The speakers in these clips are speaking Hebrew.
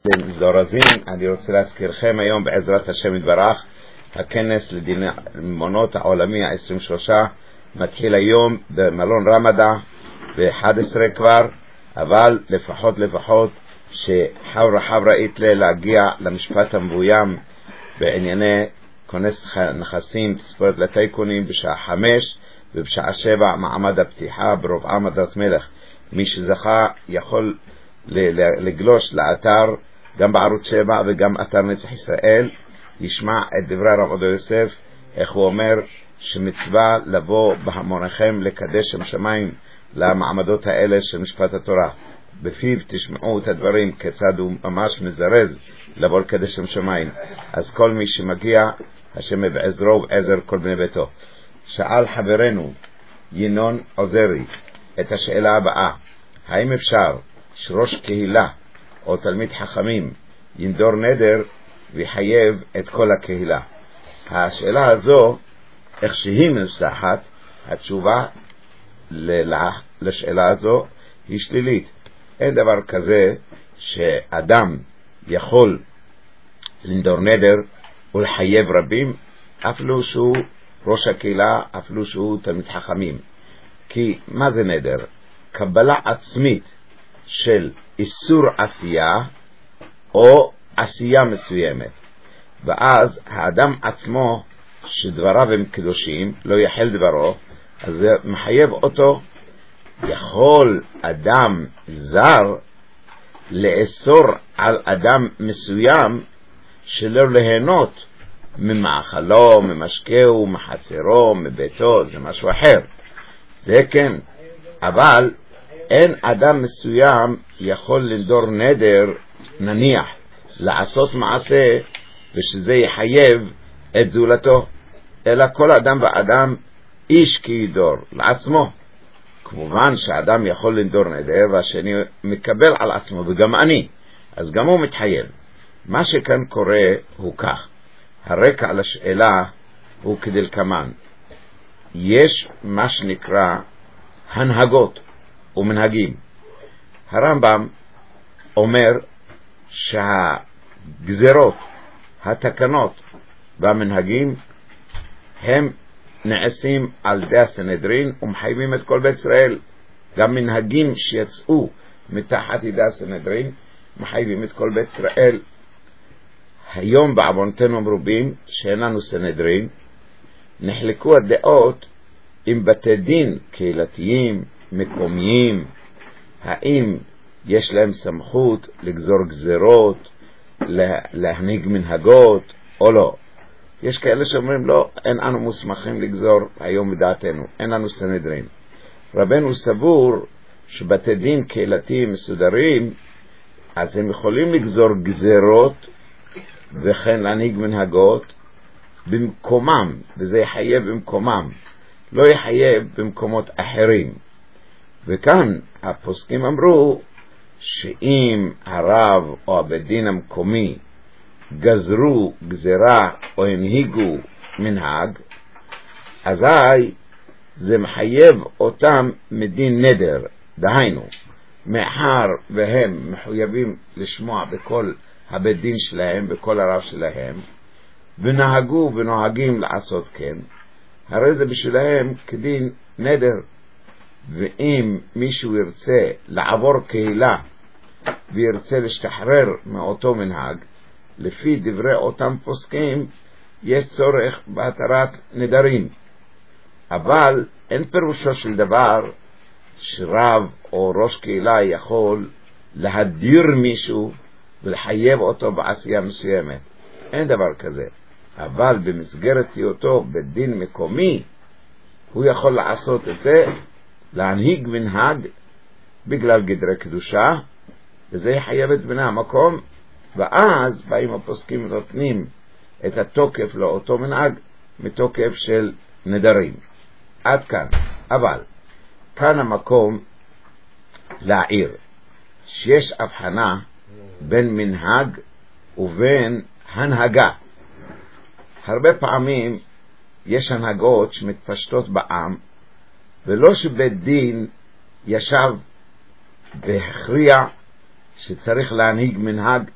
זורזים, אני רוצה להזכירכם היום בעזרת השם יתברך, הכנס לדיני ממונות העולמי ה-23 מתחיל היום במלון רמדה ב-11 כבר, אבל לפחות שחברה איתלה להגיע למשפט המבוים בענייני כונס נכסים תספורת לטייקונים בשעה 5 ובשעה 7 מעמד הפתיחה ברוב עמדת מלך. מי שזכה יכול לגלוש לאתר גם בערוץ 7 וגם אתר נצח ישראל, ישמע את דברי הרב עובדיה יוסף, איך הוא אומר שמצווה לבוא בהמוניכם לקדש שם שמיים למעמדות האלה של משפט התורה. בפיו תשמעו את הדברים כיצד הוא ממש מזרז לבוא לקדש שם שמיים. אז כל מי שמגיע, השם בעזרו ובעזר כל בני ביתו. שאל חברנו ינון עוזרי את השאלה הבאה: האם אפשר שראש קהילה או תלמיד חכמים ינדור נדר ויחייב את כל הקהילה? השאלה הזו, איך שהיא מנוסחת, התשובה לשאלה הזו היא שלילית. אין דבר כזה שאדם יכול לנדור נדר ולחייב רבים, אפילו שהוא ראש הקהילה, אפילו שהוא תלמיד חכמים. כי מה זה נדר? קבלה עצמית של איסור עשייה או עשייה מסוימת, ואז האדם עצמו שדבריו הם קדושים, לא יחל דברו, אז זה מחייב אותו. יכול אדם זר לאסור על אדם מסוים שלא ליהנות ממאכלו, ממשקהו, מחצרו, מביתו, זה משהו אחר, זה כן. אבל אין אדם מסוים יכול לנדור נדר, נניח לעשות מעשה ושזה יחייב את זולתו, אלא כל אדם ואדם איש כידור לעצמו. כמובן שאדם יכול לנדור נדר והשני מקבל על עצמו, וגם אני, אז גם הוא מתחייב. מה שכאן קורה הוא כך: הרקע לשאלה הוא כדלקמן. יש מה שנקרא הנהגות ומנהגים. הרמב"ם אומר שהגזרות, התקנות והמנהגים הם נעשים על ידי הסנהדרין ומחייבים את כל בית ישראל. גם מנהגים שיצאו מתחת ידי הסנהדרין מחייבים את כל בית ישראל. היום בעוונותינו מרובים שאין לנו סנהדרין, נחלקו הדעות עם בתי דין קהילתיים מקומיים, האם יש להם סמכות לגזור גזרות, להנהיג מנהגות או לא. יש כאלה שאומרים לא, אין אנו מוסמכים לגזור היום בדעתנו, אין לנו סנהדרין. רבנו סבור שבתי דין קהילתיים מסודרים, אז הם יכולים לגזור גזרות וכן להנהיג מנהגות במקומם, וזה יחייב במקומם, לא יחייב במקומות אחרים. וכאן הפוסקים אמרו שאם הרב או הבית דין המקומי גזרו גזרה או הנהיגו מנהג, אזי זה מחייב אותם מדין נדר. דהיינו, מאחר והם מחויבים לשמוע בכל הבית דין שלהם, בכל הרב שלהם, ונהגו ונוהגים לעשות כן, הרי זה בשבילהם כדין נדר. ואם מישהו ירצה לעבור קהילה וירצה להשתחרר מאותו מנהג, לפי דברי אותם פוסקים יש צורך בהתרת נדרים. אבל אין פירושו של דבר שרב או ראש קהילה יכול להדיר מישהו ולחייב אותו בעשייה מסוימת, אין דבר כזה. אבל במסגרת היותו בית דין מקומי הוא יכול לעשות את זה, להנהיג מנהג בגלל גדרי קדושה, וזה יחייב את בני המקום. ואז באים הפוסקים ונותנים את התוקף לאותו מנהג מתוקף של נדרים. עד כאן. אבל כאן המקום להעיר שיש הבחנה בין מנהג ובין הנהגה. הרבה פעמים יש הנהגות שמתפשטות בעם, ולא שבית דין ישב והכריע שצריך להנהיג מנהג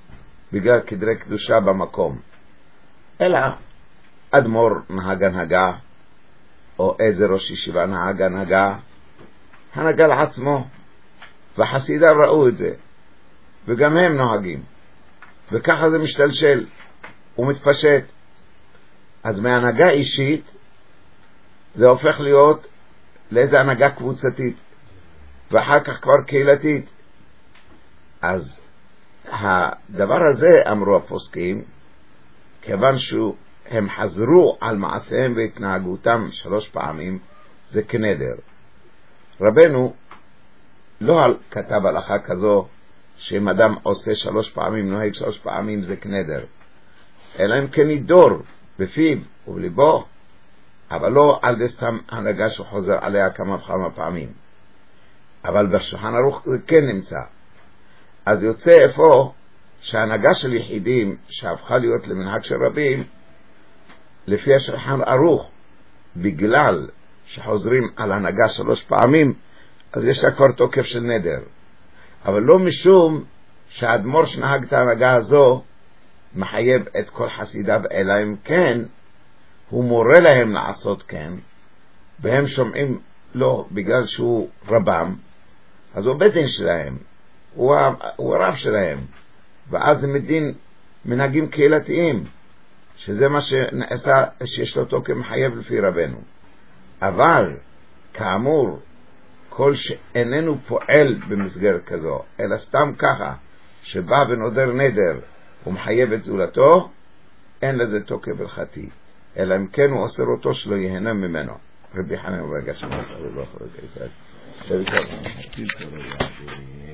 בגלל כדרי קדושה במקום, אלא אדמו"ר נהג הנהגה, או איזה ראש ישיבה נהג הנהגה לעצמו, וחסידיו ראו את זה, וגם הם נוהגים, וככה זה משתלשל ומתפשט. אז מהנהגה אישית זה הופך להיות לאיזה הנהגה קבוצתית, ואחר כך כבר קהילתית. אז הדבר הזה, אמרו הפוסקים, כיוון שהם חזרו על מעשיהם והתנהגותם 3 פעמים, זה כנדר. רבנו לא כתב הלכה כזו שאם אדם עושה 3 פעמים, נוהג 3 פעמים, זה כנדר, אלא אם כן ידור בפיו ובליבו, אבל לא על זה סתם הנהגה שהוא חוזר עליה כמה וכמה פעמים. אבל בשולחן ערוך זה כן נמצא. אז יוצא איפה שההנהגה של יחידים שהפכה להיות למנהג של רבים, לפי השולחן ערוך, בגלל שחוזרים על הנהגה 3 פעמים, אז יש לה כבר תוקף של נדר. אבל לא משום שהאדמו"ר שנהג את ההנהגה הזו מחייב את כל חסידיו, אלא אם כן הוא מורה להם לעשות כן, והם שומעים לו בגלל שהוא רבם, אז הוא בית דין שלהם, הוא הרב שלהם, ואז הם מדין מנהגים קהילתיים, שזה מה שנעשה, שיש לו תוקף מחייב לפי רבנו. אבל כאמור, כל שאיננו פועל במסגרת כזו, אלא סתם ככה שבא ונודר נדר ומחייב את זולתו, אין לזה תוקף הלכתי, אלא אם כן הוא אוסר אותו שלא יהנה ממנו. רבי חנן ברגע שמאס,